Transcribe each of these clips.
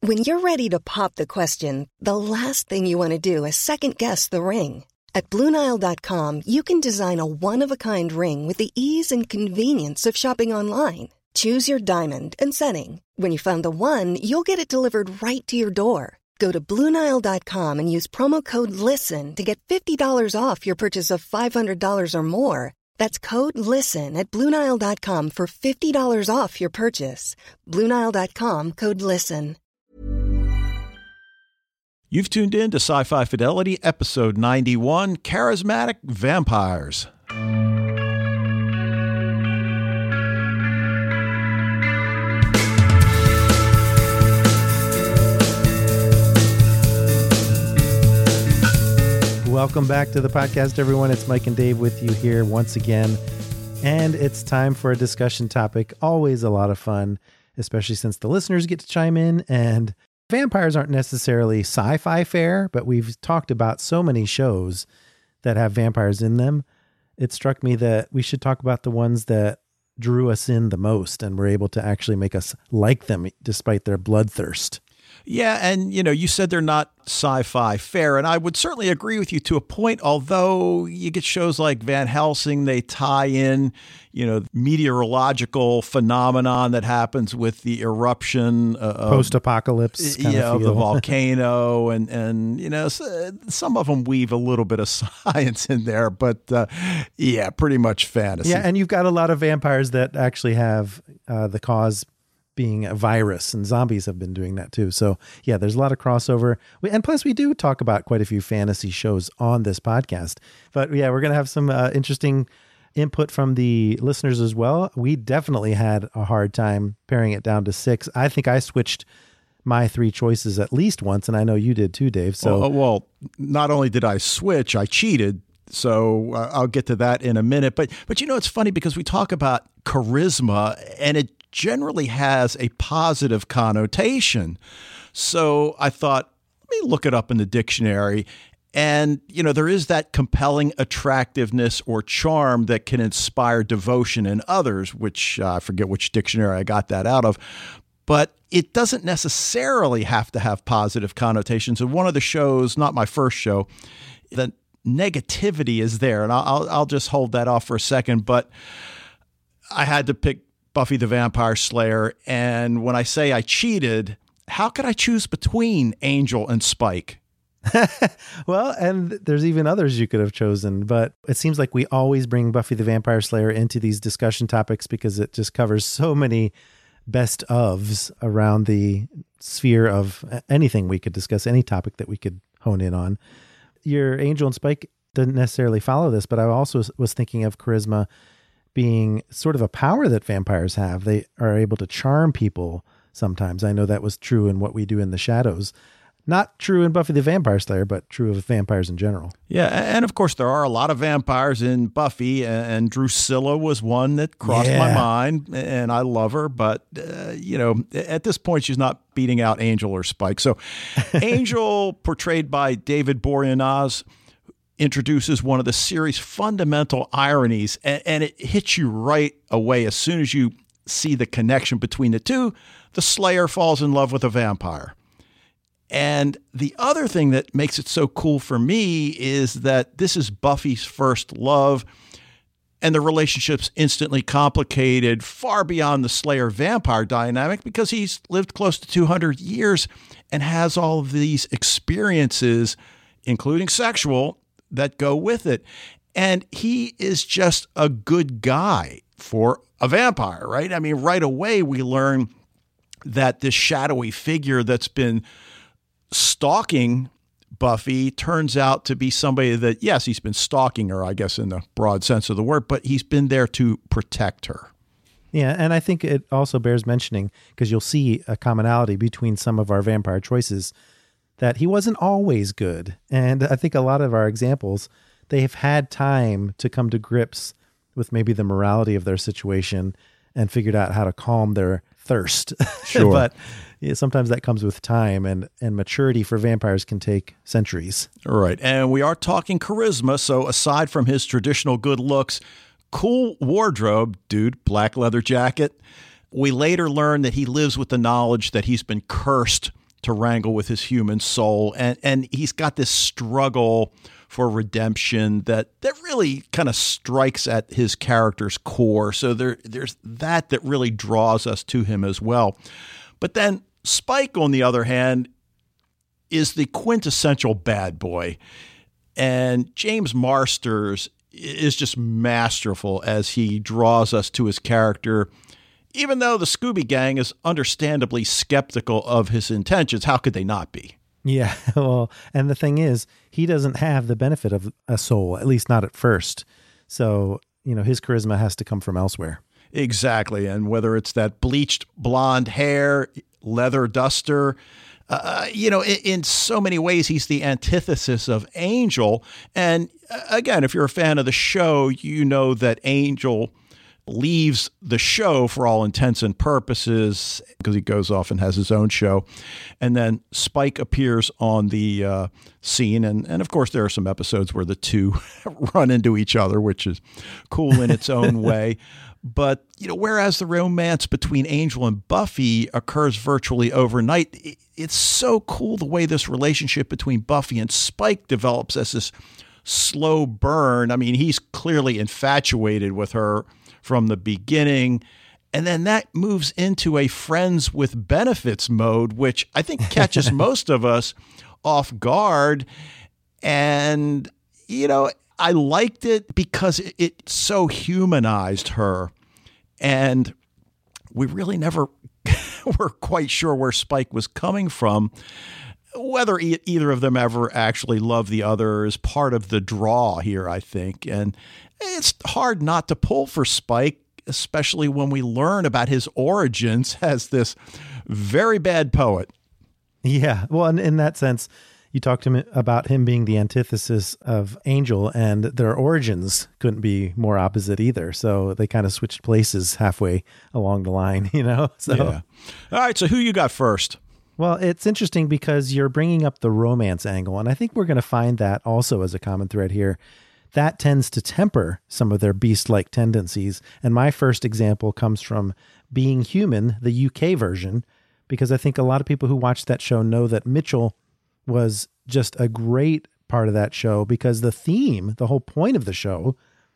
When you're ready to pop the question, the last thing you want to do is second-guess the ring. At BlueNile.com, you can design a one-of-a-kind ring with the ease and convenience of shopping online. Choose your diamond and setting. When you find the one, you'll get it delivered right to your door. Go to BlueNile.com and use promo code LISTEN to get $50 off your purchase of $500 or more. That's code LISTEN at BlueNile.com for $50 off your purchase. BlueNile.com, code LISTEN. You've tuned in to Sci-Fi Fidelity, episode 91, Charismatic Vampires. Welcome back to the podcast, everyone. It's Mike and Dave with you here once again. And it's time for a discussion topic. Always a lot of fun, especially since the listeners get to chime in. And vampires aren't necessarily sci-fi fare, but we've talked about so many shows that have vampires in them. It struck me that we should talk about the ones that drew us in the most and were able to actually make us like them despite their bloodthirst. Yeah, and you said they're not sci-fi fare, and I would certainly agree with you to a point, although you get shows like Van Helsing, they tie in, meteorological phenomenon that happens with the eruption post-apocalypse kind of the volcano, and some of them weave a little bit of science in there, but pretty much fantasy. Yeah, and you've got a lot of vampires that actually have the cause being a virus, and zombies have been doing that too. So yeah, there's a lot of crossover. And plus we do talk about quite a few fantasy shows on this podcast, but yeah, we're going to have some interesting input from the listeners as well. We definitely had a hard time paring it down to 6. I think I switched my 3 choices at least once, and I know you did too, Dave. So well, not only did I switch, I cheated. So I'll get to that in a minute. But it's funny because we talk about charisma, and it generally has a positive connotation. So I thought, let me look it up in the dictionary. And, there is that compelling attractiveness or charm that can inspire devotion in others, which I forget which dictionary I got that out of. But it doesn't necessarily have to have positive connotations. And one of the shows, not my first show, the negativity is there. And I'll just hold that off for a second. But I had to pick Buffy the Vampire Slayer. And when I say I cheated, how could I choose between Angel and Spike? Well, and there's even others you could have chosen, but it seems like we always bring Buffy the Vampire Slayer into these discussion topics because it just covers so many best ofs around the sphere of anything we could discuss, any topic that we could hone in on. Your Angel and Spike didn't necessarily follow this, but I also was thinking of charisma being sort of a power that vampires have. They are able to charm people sometimes. I know that was true in What We Do in the Shadows. Not true in Buffy the Vampire Slayer, but true of vampires in general. Yeah, and of course there are a lot of vampires in Buffy, and Drusilla was one that crossed my mind, and I love her, but, at this point she's not beating out Angel or Spike. So Angel, portrayed by David Boreanaz, introduces one of the series' fundamental ironies, and it hits you right away as soon as you see the connection between the two. The Slayer falls in love with a vampire. And the other thing that makes it so cool for me is that this is Buffy's first love, and the relationship's instantly complicated far beyond the Slayer-vampire dynamic because he's lived close to 200 years and has all of these experiences, including sexual, that go with it. And he is just a good guy for a vampire, right? I mean, right away we learn that this shadowy figure that's been stalking Buffy turns out to be somebody that, yes, he's been stalking her, I guess, in the broad sense of the word, but he's been there to protect her. Yeah, and I think it also bears mentioning, because you'll see a commonality between some of our vampire choices, that he wasn't always good. And I think a lot of our examples, they have had time to come to grips with maybe the morality of their situation and figured out how to calm their thirst. Sure. But yeah, sometimes that comes with time, and maturity for vampires can take centuries. Right. And we are talking charisma. So aside from his traditional good looks, cool wardrobe, dude, black leather jacket, we later learn that he lives with the knowledge that he's been cursed to wrangle with his human soul. And he's got this struggle for redemption that really kind of strikes at his character's core. So there's that really draws us to him as well. But then Spike, on the other hand, is the quintessential bad boy. And James Marsters is just masterful as he draws us to his character, even though the Scooby Gang is understandably skeptical of his intentions. How could they not be? Yeah, well, and the thing is, he doesn't have the benefit of a soul, at least not at first. So, his charisma has to come from elsewhere. Exactly. And whether it's that bleached blonde hair, leather duster, in so many ways, he's the antithesis of Angel. And again, if you're a fan of the show, you know that Angel leaves the show for all intents and purposes because he goes off and has his own show. And then Spike appears on the scene. And of course, there are some episodes where the two run into each other, which is cool in its own way. But, whereas the romance between Angel and Buffy occurs virtually overnight, it's so cool the way this relationship between Buffy and Spike develops as this slow burn. I mean, he's clearly infatuated with her from the beginning. And then that moves into a friends with benefits mode, which I think catches most of us off guard. And, I liked it because it so humanized her. And we really never were quite sure where Spike was coming from. Whether either of them ever actually loved the other is part of the draw here, I think. And it's hard not to pull for Spike, especially when we learn about his origins as this very bad poet. Yeah. Well, in that sense, you talked to him about him being the antithesis of Angel, and their origins couldn't be more opposite either. So they kind of switched places halfway along the line, So, yeah. All right. So who you got first? Well, it's interesting because you're bringing up the romance angle, and I think we're going to find that also as a common thread here. That tends to temper some of their beast-like tendencies. And my first example comes from Being Human, the UK version, because I think a lot of people who watch that show know that Mitchell was just a great part of that show because the whole point of the show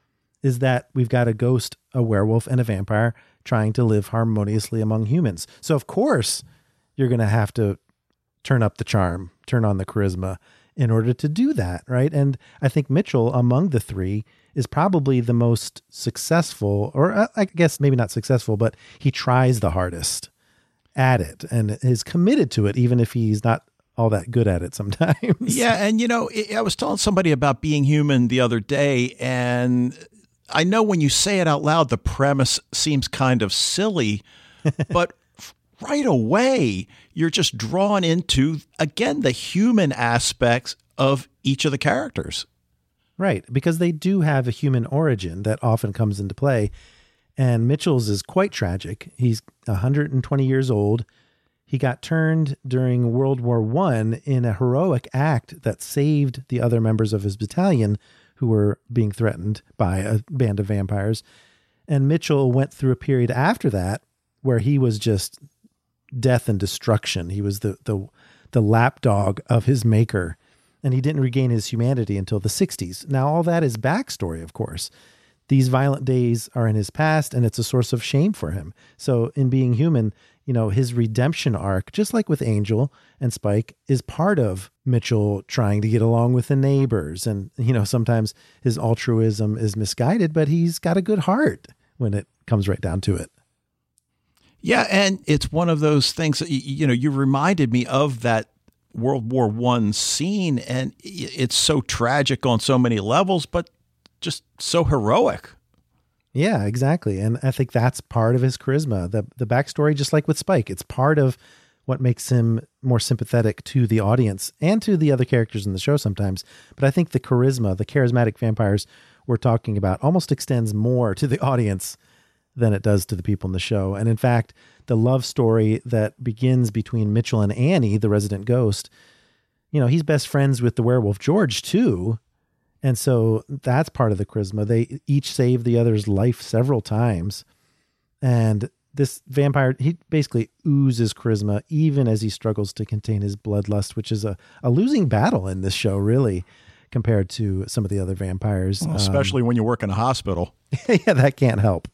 is that we've got a ghost, a werewolf, and a vampire trying to live harmoniously among humans. So of course you're going to have to turn up the charm, turn on the charisma in order to do that, right? And I think Mitchell, among the three, is probably the most successful, or I guess maybe not successful, but he tries the hardest at it and is committed to it, even if he's not all that good at it sometimes. Yeah. And, I was telling somebody about Being Human the other day, and I know when you say it out loud, the premise seems kind of silly, but right away, you're just drawn into, again, the human aspects of each of the characters. Right. Because they do have a human origin that often comes into play. And Mitchell's is quite tragic. He's 120 years old. He got turned during World War I in a heroic act that saved the other members of his battalion who were being threatened by a band of vampires. And Mitchell went through a period after that where he was just death and destruction. He was the lapdog of his maker, and he didn't regain his humanity until the 60s. Now, all that is backstory, of course. These violent days are in his past, and it's a source of shame for him. So in Being Human, his redemption arc, just like with Angel and Spike, is part of Mitchell trying to get along with the neighbors. And, sometimes his altruism is misguided, but he's got a good heart when it comes right down to it. Yeah, and it's one of those things that, you reminded me of that World War I scene, and it's so tragic on so many levels, but just so heroic. Yeah, exactly. And I think that's part of his charisma. The backstory, just like with Spike, it's part of what makes him more sympathetic to the audience and to the other characters in the show sometimes. But I think the charisma, the charismatic vampires we're talking about, almost extends more to the audience than it does to the people in the show. And in fact, the love story that begins between Mitchell and Annie, the resident ghost, he's best friends with the werewolf George too. And so that's part of the charisma. They each save the other's life several times. And this vampire, he basically oozes charisma even as he struggles to contain his bloodlust, which is a losing battle in this show, really, compared to some of the other vampires. Well, especially when you work in a hospital. Yeah, that can't help.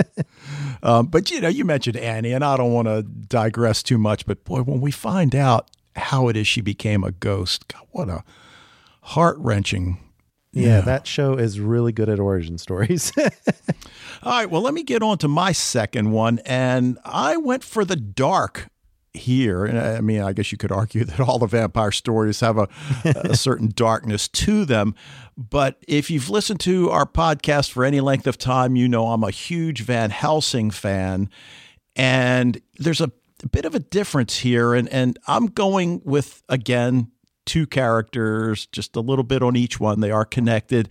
But, you mentioned Annie, and I don't want to digress too much, but boy, when we find out how it is she became a ghost, God, what a heart-wrenching. Yeah, that show is really good at origin stories. All right, well, let me get on to my second one, and I went for the dark here. And I mean, I guess you could argue that all the vampire stories have a certain darkness to them. But if you've listened to our podcast for any length of time, you know I'm a huge Van Helsing fan. And there's a bit of a difference here. And I'm going with, again, two characters, just a little bit on each one. They are connected.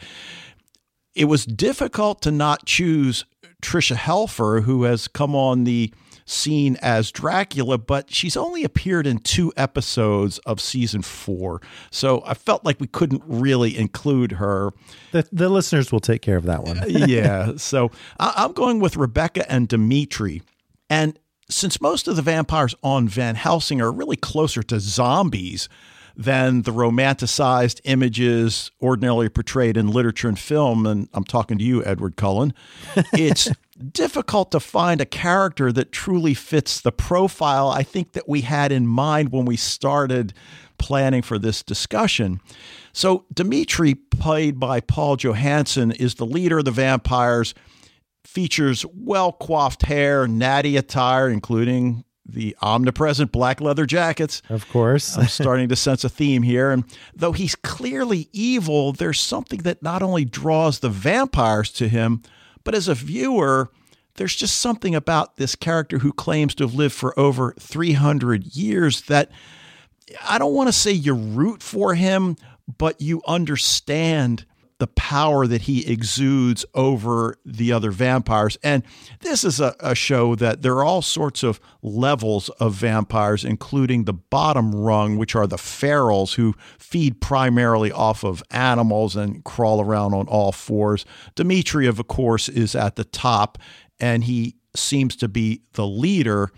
It was difficult to not choose Tricia Helfer, who has come on the scene as Dracula, but she's only appeared in 2 episodes of season 4. So I felt like we couldn't really include her. The listeners will take care of that one. Yeah. So I'm going with Rebecca and Dimitri. And since most of the vampires on Van Helsing are really closer to zombies than the romanticized images ordinarily portrayed in literature and film, and I'm talking to you, Edward Cullen, it's difficult to find a character that truly fits the profile I think that we had in mind when we started planning for this discussion. So Dimitri, played by Paul Johansson, is the leader of the vampires, features well-coiffed hair, natty attire, including the omnipresent black leather jackets. Of course. I'm starting to sense a theme here. And though he's clearly evil, there's something that not only draws the vampires to him, but as a viewer, there's just something about this character who claims to have lived for over 300 years that I don't want to say you root for him, but you understand the power that he exudes over the other vampires. And this is a show that there are all sorts of levels of vampires, including the bottom rung, which are the ferals, who feed primarily off of animals and crawl around on all fours. Dimitri, of course, is at the top, and he seems to be the leader.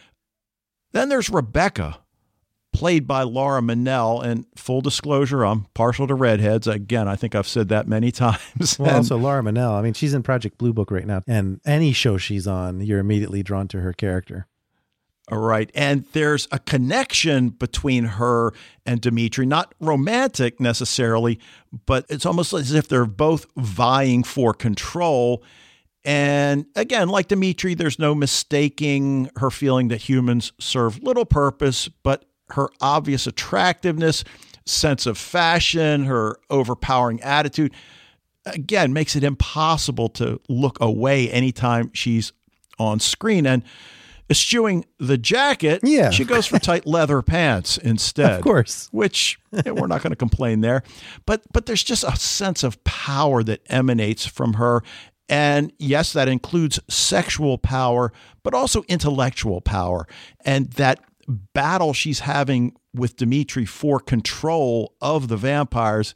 Then there's Rebecca, played by Laura Mennell, and full disclosure, I'm partial to redheads. Again, I think I've said that many times. Well, also Laura Mennell, I mean, she's in Project Blue Book right now, and any show she's on, you're immediately drawn to her character. All right. And there's a connection between her and Dimitri, not romantic necessarily, but it's almost as if they're both vying for control. And again, like Dimitri, there's no mistaking her feeling that humans serve little purpose, but her obvious attractiveness, sense of fashion, her overpowering attitude, again, makes it impossible to look away anytime she's on screen. And eschewing the jacket, she goes for tight leather pants instead. Of course. Which we're not going to complain there. But there's just a sense of power that emanates from her. And yes, that includes sexual power, but also intellectual power. And that battle she's having with Dimitri for control of the vampires,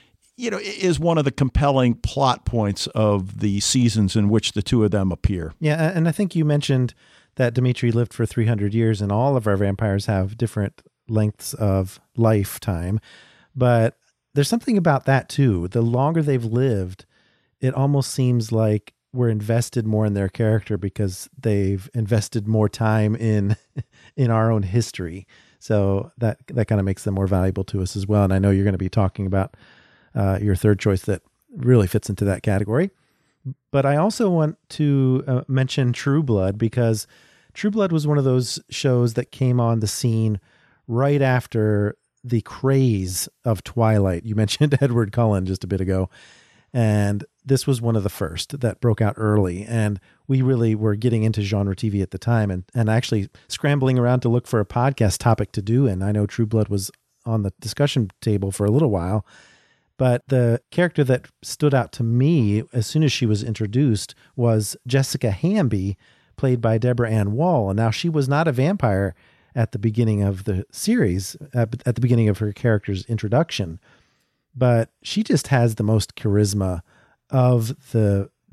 is one of the compelling plot points of the seasons in which the two of them appear. Yeah, and I think you mentioned that Dimitri lived for 300 years, and all of our vampires have different lengths of lifetime. But there's something about that too. The longer they've lived, it almost seems like we're invested more in their character because they've invested more time in our own history. So that kind of makes them more valuable to us as well. And I know you're going to be talking about your third choice that really fits into that category. But I also want to mention True Blood, because True Blood was one of those shows that came on the scene right after the craze of Twilight. You mentioned Edward Cullen just a bit ago. And this was one of the first that broke out early. And we really were getting into genre TV at the time and actually scrambling around to look for a podcast topic to do. And I know True Blood was on the discussion table for a little while. But the character that stood out to me as soon as she was introduced was Jessica Hamby, played by Deborah Ann Wall. And now she was not a vampire at the beginning of the series, at the beginning of her character's introduction. But she just has the most charisma of the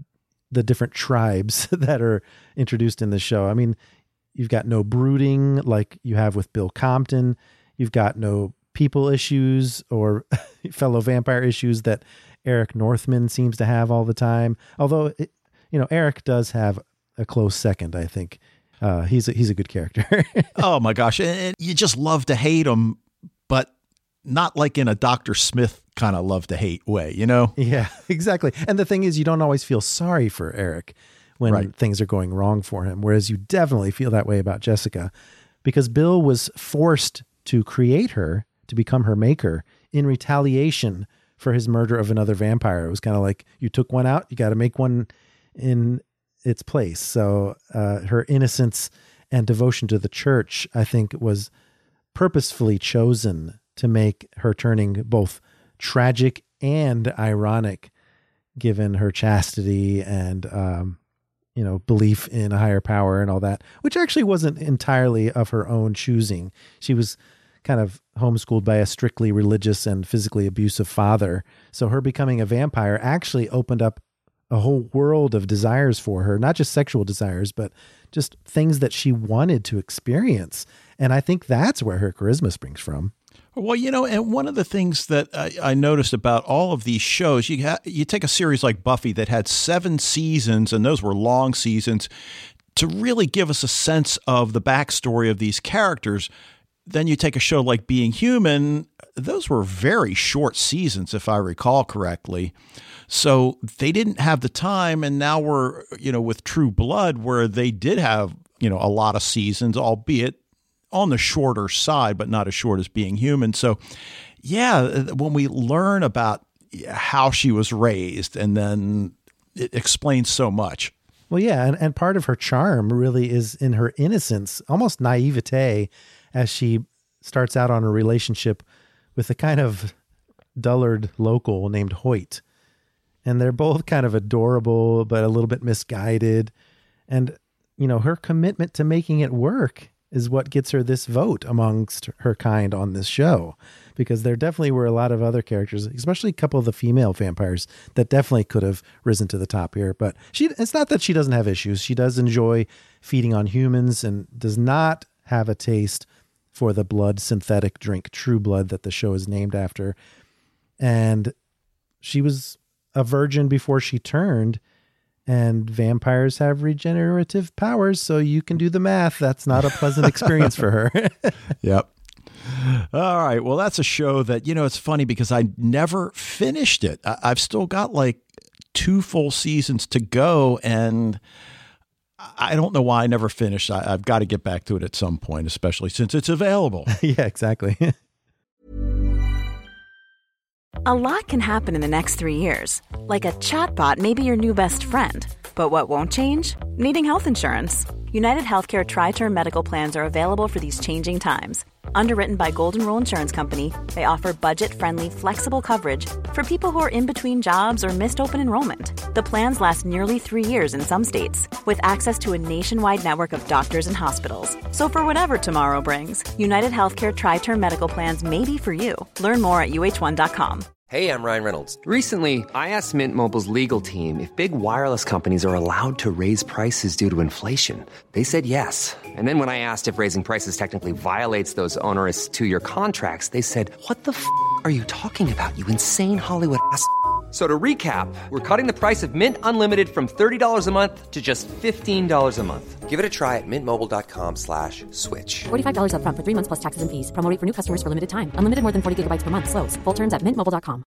the different tribes that are introduced in the show. I mean, you've got no brooding like you have with Bill Compton. You've got no people issues or fellow vampire issues that Eric Northman seems to have all the time. Although, Eric does have a close second, I think. He's a good character. Oh my gosh. And you just love to hate him, but not like in a Dr. Smith kind of love to hate way, Yeah, exactly. And the thing is, you don't always feel sorry for Eric when things are going wrong for him. Whereas you definitely feel that way about Jessica, because Bill was forced to create her to become her maker in retaliation for his murder of another vampire. It was kind of like, you took one out, you got to make one in its place. So her innocence and devotion to the church, I think, was purposefully chosen to make her turning both tragic and ironic, given her chastity and, belief in a higher power and all that, which actually wasn't entirely of her own choosing. She was kind of homeschooled by a strictly religious and physically abusive father. So her becoming a vampire actually opened up a whole world of desires for her, not just sexual desires, but just things that she wanted to experience. And I think that's where her charisma springs from. Well, and one of the things that I noticed about all of these shows, you take a series like Buffy that had 7 seasons, and those were long seasons, to really give us a sense of the backstory of these characters. Then you take a show like Being Human, those were very short seasons, if I recall correctly. So they didn't have the time. And now we're, with True Blood, where they did have, a lot of seasons, albeit on the shorter side, but not as short as Being Human. So yeah, when we learn about how she was raised, and then it explains so much. Well, yeah. And part of her charm really is in her innocence, almost naivete, as she starts out on a relationship with a kind of dullard local named Hoyt. And they're both kind of adorable, but a little bit misguided. And, her commitment to making it work is what gets her this vote amongst her kind on this show. Because there definitely were a lot of other characters, especially a couple of the female vampires, that definitely could have risen to the top here. But it's not that she doesn't have issues. She does enjoy feeding on humans and does not have a taste for the blood synthetic drink True Blood that the show is named after. And she was a virgin before she turned, and vampires have regenerative powers. So you can do the math. That's not a pleasant experience for her. Yep. All right. Well, that's a show that, it's funny because I never finished it. I've still got like 2 full seasons to go, and I don't know why I never finished. I've got to get back to it at some point, especially since it's available. Yeah, exactly. A lot can happen in the next 3 years. Like a chatbot may be your new best friend. But what won't change? Needing health insurance. United Healthcare Tri-Term Medical Plans are available for these changing times. Underwritten by Golden Rule Insurance Company, they offer budget-friendly, flexible coverage for people who are in between jobs or missed open enrollment. The plans last nearly 3 years in some states, with access to a nationwide network of doctors and hospitals. So for whatever tomorrow brings, United Healthcare Tri-Term Medical Plans may be for you. Learn more at uh1.com. Hey, I'm Ryan Reynolds. Recently, I asked Mint Mobile's legal team if big wireless companies are allowed to raise prices due to inflation. They said yes. And then when I asked if raising prices technically violates those onerous 2-year contracts, they said, "What the f*** are you talking about, you insane Hollywood ass?" So to recap, we're cutting the price of Mint Unlimited from $30 a month to just $15 a month. Give it a try at mintmobile.com/switch. $45 up front for 3 months plus taxes and fees. Promo rate for new customers for limited time. Unlimited more than 40 gigabytes per month. Slows full terms at mintmobile.com.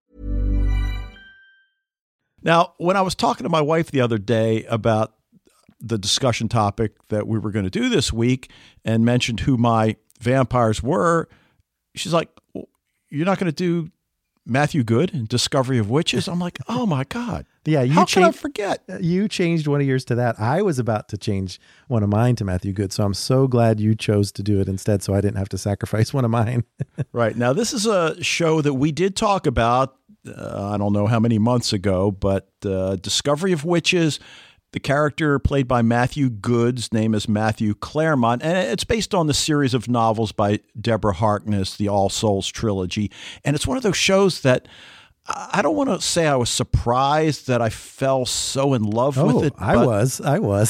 Now, when I was talking to my wife the other day about the discussion topic that we were going to do this week and mentioned who my vampires were, she's like, well, "You're not going to do Matthew Goode and Discovery of Witches?" I'm like, oh my God. Yeah, how can I forget? You changed one of yours to that. I was about to change one of mine to Matthew Goode, so I'm so glad you chose to do it instead, so I didn't have to sacrifice one of mine. Right. Now, this is a show that we did talk about, I don't know how many months ago, but Discovery of Witches. The character played by Matthew Goode's name is Matthew Claremont, and it's based on the series of novels by Deborah Harkness, the All Souls trilogy. And it's one of those shows that I don't want to say I was surprised that I fell so in love with it. I was.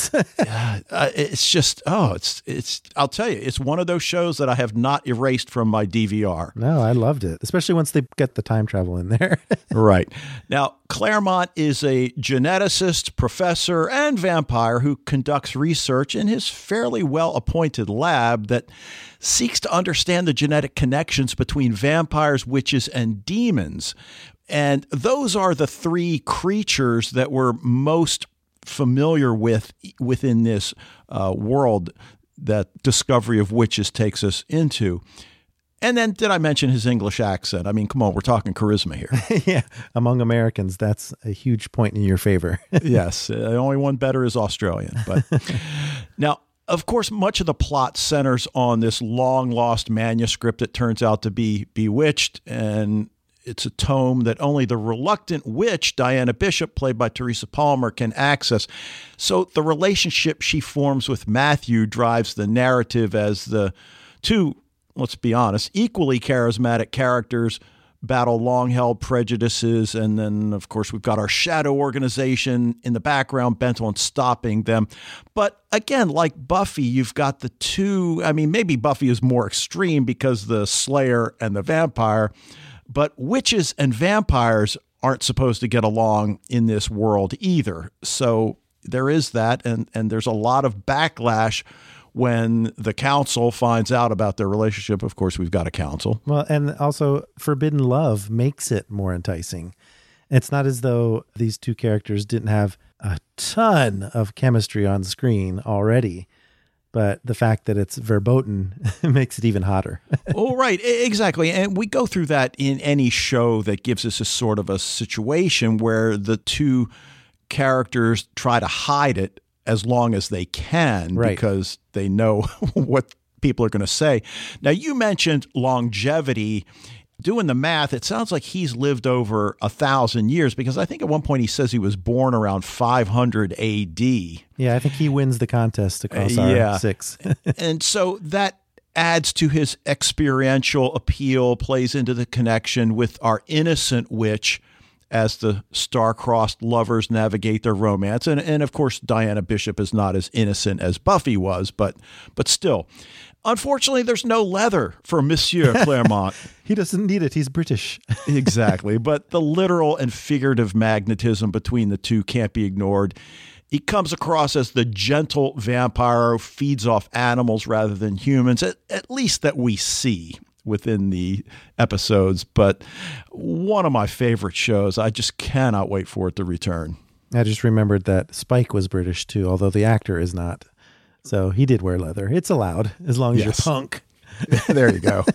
It's just, it's, I'll tell you, it's one of those shows that I have not erased from my DVR. No, I loved it, especially once they get the time travel in there. Right. Now, Claremont is a geneticist, professor, and vampire who conducts research in his fairly well-appointed lab that seeks to understand the genetic connections between vampires, witches, and demons. And those are the three creatures that we're most familiar with within this world that Discovery of Witches takes us into. And then did I mention his English accent? I mean, come on, we're talking charisma here. Yeah. Among Americans, that's a huge point in your favor. Yes. The only one better is Australian. But now, of course, much of the plot centers on this long-lost manuscript that turns out to be bewitched, and it's a tome that only the reluctant witch, Diana Bishop, played by Teresa Palmer, can access. So the relationship she forms with Matthew drives the narrative as the two, let's be honest, equally charismatic characters battle long-held prejudices. And then, of course, we've got our shadow organization in the background bent on stopping them. But again, like Buffy, you've got the two. I mean, maybe Buffy is more extreme because the Slayer and the vampire, but witches and vampires aren't supposed to get along in this world either. So there is that, and there's a lot of backlash when the council finds out about their relationship. Of course, we've got a council. Well, and also forbidden love makes it more enticing. It's not as though these two characters didn't have a ton of chemistry on screen already, but the fact that it's verboten makes it even hotter. Oh, right. Exactly. And we go through that in any show that gives us a sort of a situation where the two characters try to hide it as long as they can, right, because they know what people are going to say. Now, you mentioned longevity. Doing the math, it sounds like he's lived over 1,000 years, because I think at one point he says he was born around 500 AD. Yeah, I think he wins the contest across our six. And so that adds to his experiential appeal, plays into the connection with our innocent witch as the star-crossed lovers navigate their romance. And of course, Diana Bishop is not as innocent as Buffy was, but still. Unfortunately, there's no leather for Monsieur Claremont. He doesn't need it. He's British. Exactly. But the literal and figurative magnetism between the two can't be ignored. He comes across as the gentle vampire who feeds off animals rather than humans, at least that we see within the episodes. But one of my favorite shows. I just cannot wait for it to return. I just remembered that Spike was British too, although the actor is not. So he did wear leather. It's allowed as long as you're punk. There you go.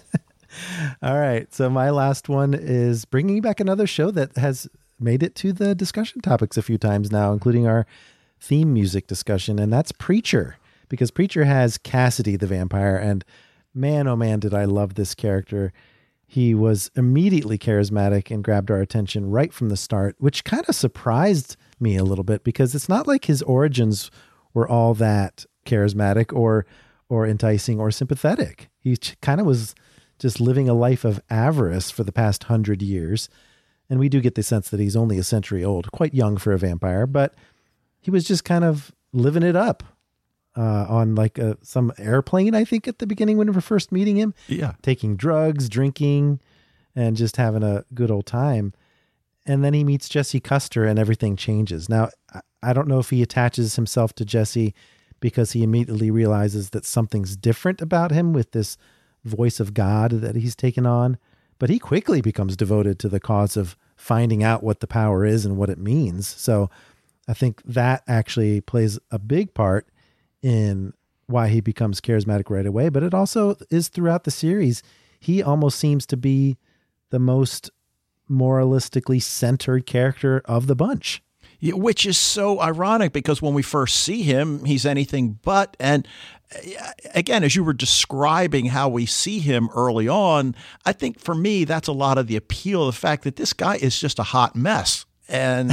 All right. So my last one is bringing back another show that has made it to the discussion topics a few times now, including our theme music discussion. And that's Preacher, because Preacher has Cassidy the vampire. And man, oh man, did I love this character. He was immediately charismatic and grabbed our attention right from the start, which kind of surprised me a little bit, because it's not like his origins were all that charismatic or enticing or sympathetic. He kind of was just living a life of avarice for the past 100 years. And we do get the sense that he's only a century old, quite young for a vampire, but he was just kind of living it up on like some airplane, I think, at the beginning when we were first meeting him. Yeah. Taking drugs, drinking, and just having a good old time. And then he meets Jesse Custer and everything changes. Now, I don't know if he attaches himself to Jesse because he immediately realizes that something's different about him with this voice of God that he's taken on. But he quickly becomes devoted to the cause of finding out what the power is and what it means. So I think that actually plays a big part in why he becomes charismatic right away. But it also is throughout the series. He almost seems to be the most moralistically centered character of the bunch. Yeah, which is so ironic, because when we first see him, he's anything but. And again, as you were describing how we see him early on, I think for me, that's a lot of the appeal, the fact that this guy is just a hot mess. And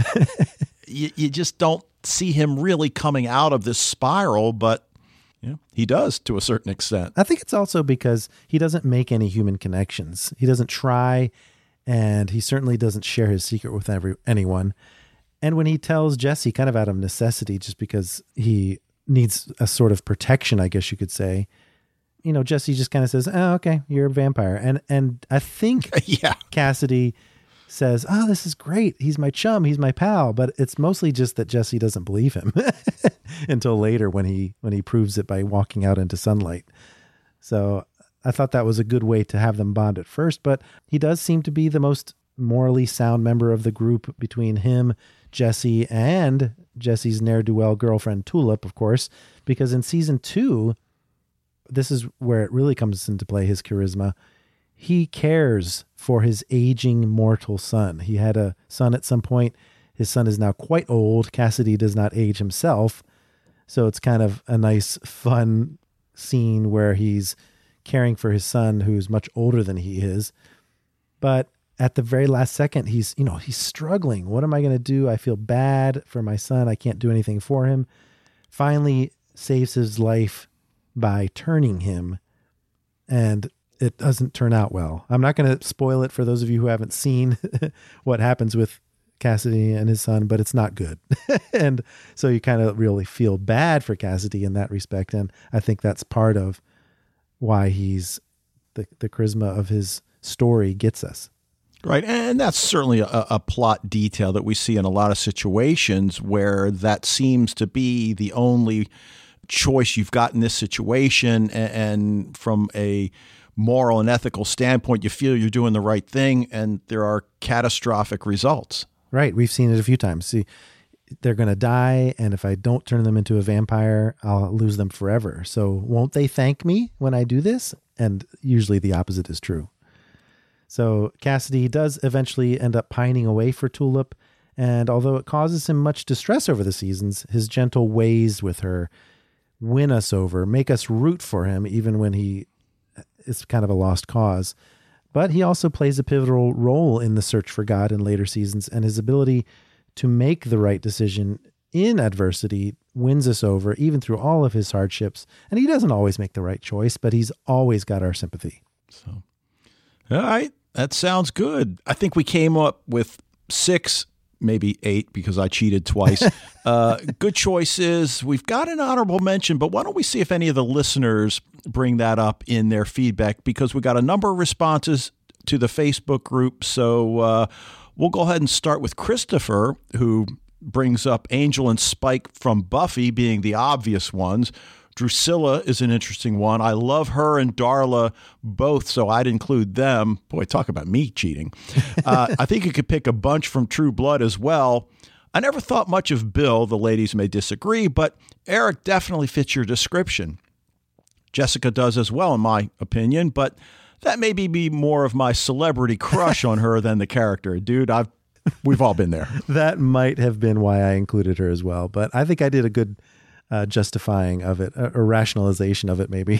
you just don't see him really coming out of this spiral, but he does to a certain extent. I think it's also because he doesn't make any human connections. He doesn't try. and he certainly doesn't share his secret with anyone. And when he tells Jesse, kind of out of necessity, just because he needs a sort of protection, I guess you could say, Jesse just kind of says, "Oh, okay, you're a vampire." And I think Cassidy says, "Oh, this is great. He's my chum. He's my pal." But it's mostly just that Jesse doesn't believe him until later when he proves it by walking out into sunlight. So I thought that was a good way to have them bond at first, but he does seem to be the most morally sound member of the group between him, Jesse, and Jesse's ne'er-do-well girlfriend Tulip, of course, because in season 2, this is where it really comes into play, his charisma. He cares for his aging mortal son. He had a son at some point. His son is now quite old. Cassidy does not age himself. So it's kind of a nice, fun scene where he's caring for his son who's much older than he is. But at the very last second, he's struggling. What am I going to do? I feel bad for my son. I can't do anything for him. Finally saves his life by turning him, and it doesn't turn out well. I'm not going to spoil it for those of you who haven't seen what happens with Cassidy and his son, but it's not good. And so you kind of really feel bad for Cassidy in that respect. And I think that's part of why he's the charisma of his story gets us. Right. And that's certainly a plot detail that we see in a lot of situations where that seems to be the only choice you've got in this situation. And from a moral and ethical standpoint, you feel you're doing the right thing, and there are catastrophic results. Right. We've seen it a few times. See, they're going to die, and if I don't turn them into a vampire, I'll lose them forever. So won't they thank me when I do this? And usually the opposite is true. So Cassidy does eventually end up pining away for Tulip, and although it causes him much distress over the seasons, his gentle ways with her win us over, make us root for him even when it's kind of a lost cause. But he also plays a pivotal role in the search for God in later seasons, and his ability to make the right decision in adversity wins us over, even through all of his hardships. And he doesn't always make the right choice, but he's always got our sympathy. So, all right, that sounds good. I think we came up with 6, maybe 8, because I cheated twice. Good choices. We've got an honorable mention, but why don't we see if any of the listeners bring that up in their feedback, because we got a number of responses to the Facebook group. So we'll go ahead and start with Christopher, who brings up Angel and Spike from Buffy being the obvious ones. Drusilla is an interesting one. I love her and Darla both, so I'd include them. Boy, talk about me cheating. I think you could pick a bunch from True Blood as well. I never thought much of Bill. The ladies may disagree, but Eric definitely fits your description. Jessica does as well, in my opinion, but that may be more of my celebrity crush on her than the character. Dude, we've all been there. That might have been why I included her as well, but I think I did a good justifying of it, or rationalization of it, maybe.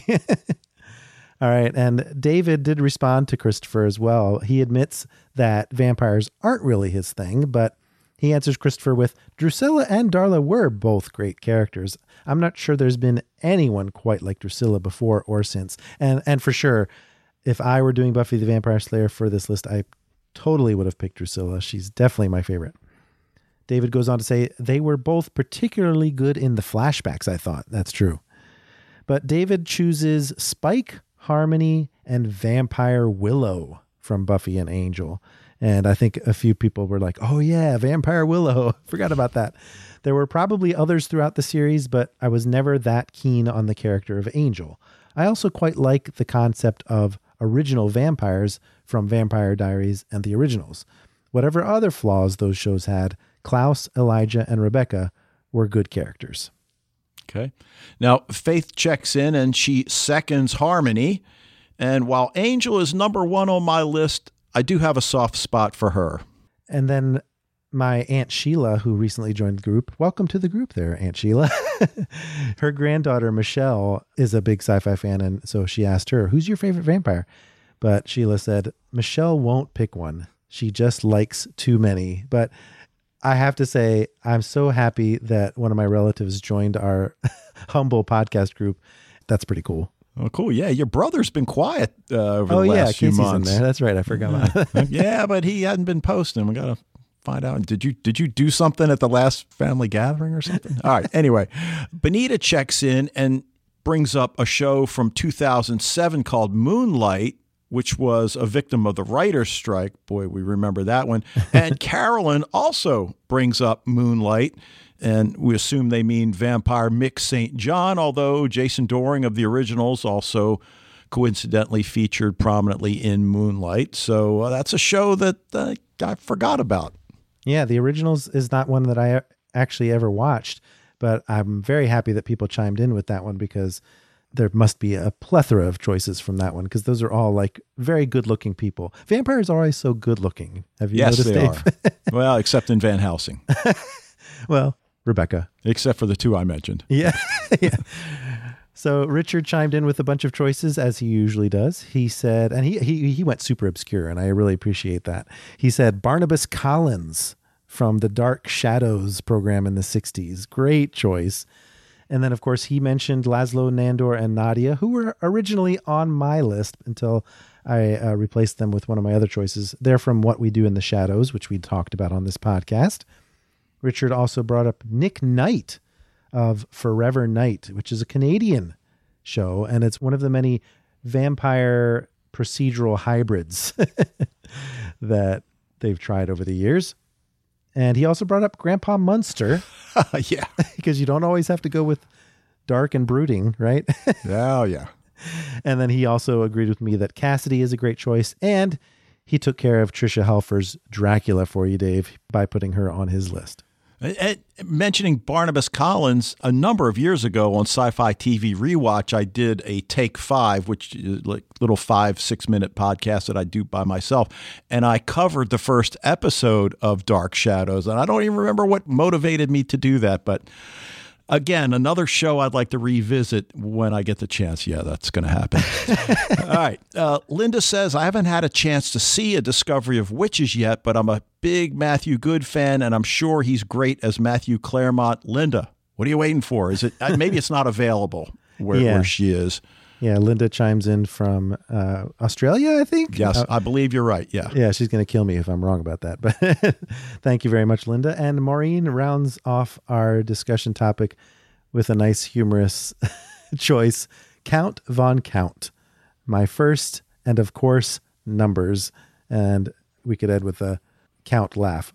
All right. And David did respond to Christopher as well. He admits that vampires aren't really his thing, but he answers Christopher with, Drusilla and Darla were both great characters. I'm not sure there's been anyone quite like Drusilla before or since. And for sure, if I were doing Buffy the Vampire Slayer for this list, I totally would have picked Drusilla. She's definitely my favorite. David goes on to say, they were both particularly good in the flashbacks, I thought. That's true. But David chooses Spike, Harmony, and Vampire Willow from Buffy and Angel. And I think a few people were like, oh yeah, Vampire Willow. Forgot about that. There were probably others throughout the series, but I was never that keen on the character of Angel. I also quite like the concept of original vampires from Vampire Diaries and the originals. Whatever other flaws those shows had, Klaus, Elijah, and Rebecca were good characters. Okay. Now, Faith checks in and she seconds Harmony. And while Angel is number 1 on my list, I do have a soft spot for her. And then my Aunt Sheila, who recently joined the group. Welcome to the group there, Aunt Sheila. Her granddaughter, Michelle, is a big sci-fi fan. And so she asked her, who's your favorite vampire? But Sheila said, Michelle won't pick one. She just likes too many. But I have to say, I'm so happy that one of my relatives joined our humble podcast group. That's pretty cool. Oh, cool. Yeah, your brother's been quiet over the last few Casey's months. In there. That's right. I forgot about that. Yeah, but he hadn't been posting. We got to find out. Did you do something at the last family gathering or something? All right. Anyway, Benita checks in and brings up a show from 2007 called Moonlight, which was a victim of the writer's strike. Boy, we remember that one. And Carolyn also brings up Moonlight. And we assume they mean vampire Mick St. John, although Jason Dohring of the originals also coincidentally featured prominently in Moonlight. So that's a show that I forgot about. Yeah, the originals is not one that I actually ever watched, but I'm very happy that people chimed in with that one because there must be a plethora of choices from that one because those are all like very good looking people. Vampires are always so good looking. Have you noticed, Dave? Yes, they are. Well, except in Van Helsing. Well, Rebecca. Except for the two I mentioned. Yeah. Yeah. So Richard chimed in with a bunch of choices as he usually does. He said, and he went super obscure and I really appreciate that. He said Barnabas Collins from the Dark Shadows program in the 60s. Great choice. And then of course he mentioned Laszlo, Nandor, and Nadia, who were originally on my list until I replaced them with one of my other choices. They're from What We Do in the Shadows, which we talked about on this podcast. Richard also brought up Nick Knight of Forever Knight, which is a Canadian show, and it's one of the many vampire procedural hybrids that they've tried over the years. And he also brought up Grandpa Munster. Yeah. Because you don't always have to go with dark and brooding, right? Oh, yeah. And then he also agreed with me that Cassidy is a great choice, and he took care of Tricia Helfer's Dracula for you, Dave, by putting her on his list. Mentioning Barnabas Collins, a number of years ago on Sci-Fi TV Rewatch, I did a Take 5, which is like little 5-6 minute podcast that I do by myself. And I covered the first episode of Dark Shadows. And I don't even remember what motivated me to do that. But again, another show I'd like to revisit when I get the chance. Yeah, that's going to happen. All right. Linda says, I haven't had a chance to see A Discovery of Witches yet, but I'm a big Matthew Good fan, and I'm sure he's great as Matthew Claremont. Linda, what are you waiting for? Is it maybe it's not available where she is? Yeah, Linda chimes in from Australia, I think. Yes, I believe you're right. Yeah. Yeah, she's going to kill me if I'm wrong about that. But thank you very much, Linda. And Maureen rounds off our discussion topic with a nice humorous choice. Count Von Count. My first and, of course, numbers. And we could end with a Count laugh.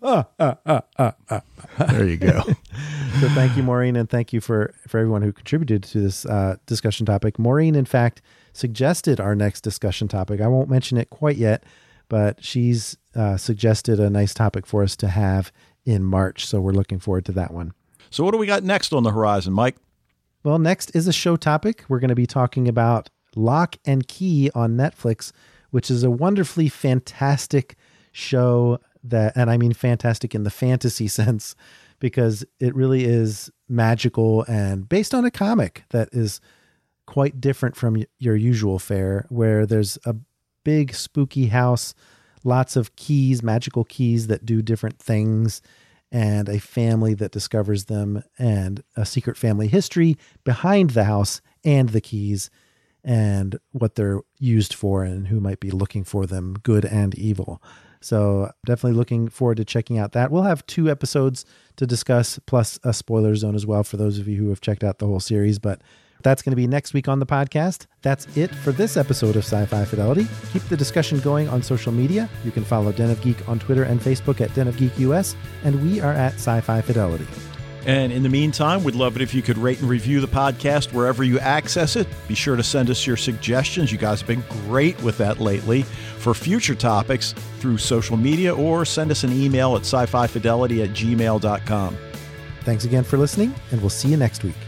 There you go. So thank you, Maureen, and thank you for everyone who contributed to this discussion topic. Maureen, in fact, suggested our next discussion topic. I won't mention it quite yet, but she's suggested a nice topic for us to have in March, so we're looking forward to that one. So what do we got next on the horizon, Mike? Well, next is a show topic. We're going to be talking about Lock and Key on Netflix, which is a wonderfully fantastic show that, and I mean fantastic in the fantasy sense, because it really is magical and based on a comic that is quite different from your usual fare, where there's a big spooky house, lots of keys, magical keys that do different things, and a family that discovers them, and a secret family history behind the house and the keys and what they're used for and who might be looking for them, good and evil. So definitely looking forward to checking out that. We'll have 2 episodes to discuss, plus a spoiler zone as well for those of you who have checked out the whole series. But that's going to be next week on the podcast. That's it for this episode of Sci-Fi Fidelity. Keep the discussion going on social media. You can follow Den of Geek on Twitter and Facebook at Den of Geek US, and we are at Sci-Fi Fidelity. And in the meantime, we'd love it if you could rate and review the podcast wherever you access it. Be sure to send us your suggestions. You guys have been great with that lately for future topics through social media, or send us an email at sci-fifidelity@gmail.com. Thanks again for listening, and we'll see you next week.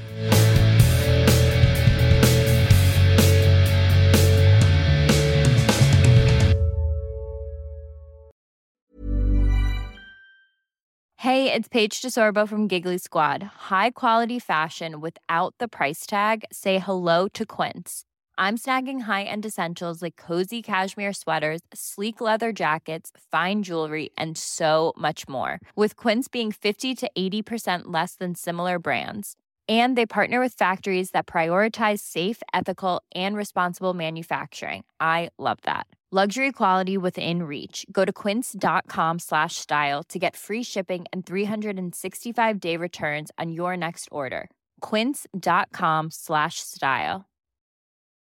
Hey, it's Paige DeSorbo from Giggly Squad. High quality fashion without the price tag. Say hello to Quince. I'm snagging high-end essentials like cozy cashmere sweaters, sleek leather jackets, fine jewelry, and so much more. With Quince being 50 to 80% less than similar brands. And they partner with factories that prioritize safe, ethical, and responsible manufacturing. I love that. Luxury quality within reach. Go to quince.com/style to get free shipping and 365-day returns on your next order. Quince.com/style.